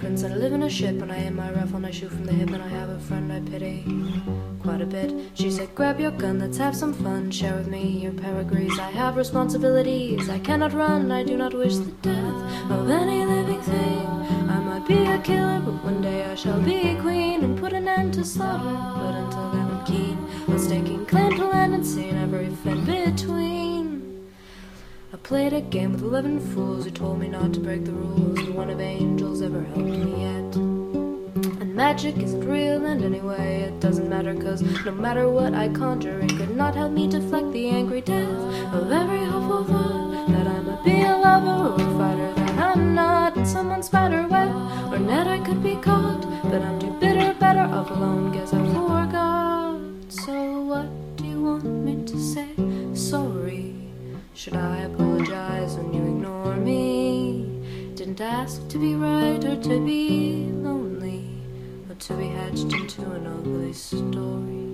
prince and I live in a ship, and I aim my rifle and I shoot from the hip, and I have a friend I pity quite a bit. She said, grab your gun, let's have some fun, share with me your pedigrees. I have responsibilities, I cannot run, I do not wish the death of any living thing. I might be a killer, but one day I shall be a queen and put an end to slaughter. But until then I'm keen on staking claim to land and seeing everything between. I played a game with 11 fools who told me not to break the rules, and one of angels ever helped me yet. And magic isn't real, and anyway it doesn't matter, cause no matter what I conjure, it could not help me deflect the angry death of every hopeful thought that I might be a lover or a fighter that I'm not, in someone's spider web or net I could be caught. But I'm too bitter, better off alone, guess I forgot. So what do you want me to say? Sorry. Should I apologize when you ignore me? Didn't ask to be right or to be lonely, or to be hatched into an ugly story.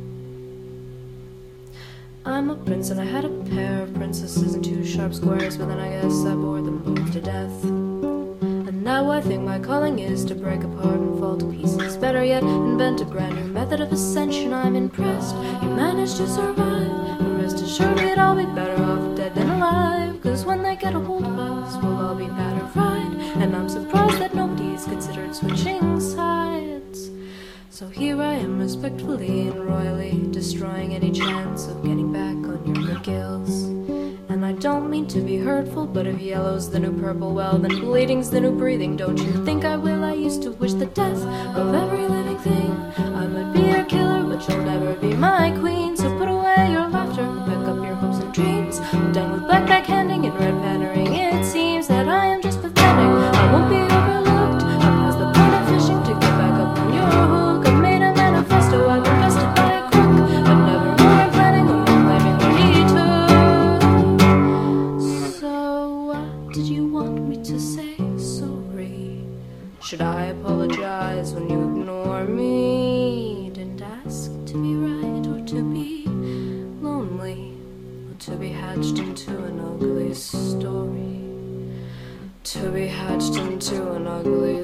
I'm a prince and I had a pair of princesses and 2 sharp squares, but then I guess I bored them both to death. And now I think my calling is to break apart and fall to pieces. Better yet, invent a brand new method of ascension. I'm impressed you managed to survive, but rest assured we'd all be better off dead than alive, cause when they get a hold of us we'll all be battered fried. And I'm surprised that nobody's considered switching sides. So here I am respectfully and royally destroying any chance of getting back on your good gills. And I don't mean to be hurtful, but if yellow's the new purple, well then bleeding's the new breathing. Don't you think I will? I used to wish the death of every living thing. I might be your killer, but you'll never be my queen. So put away your laughter, pick up your hopes and dreams. I'm done with black backhanding and red pandering. It seems that I am just pathetic, I won't be overlooked. I'm past the point of fishing to get back up on your hook. I made a manifesto, I've invested by a crook, but never more I'm planning on blaming what he took. So what did you want me to say? Sorry. Should I apologize when you ignore me? Didn't ask to be right or to be lonely, or to be hatched into an ugly story. To be hatched into an ugly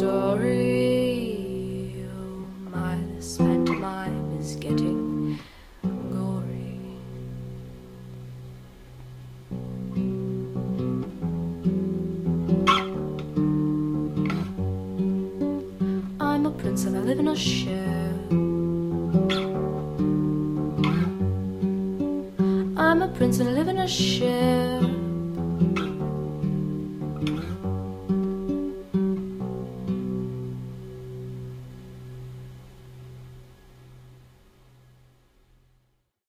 story. Oh my, this pantomime is getting gory. I'm a prince and I live in a ship. I'm a prince and I live in a ship.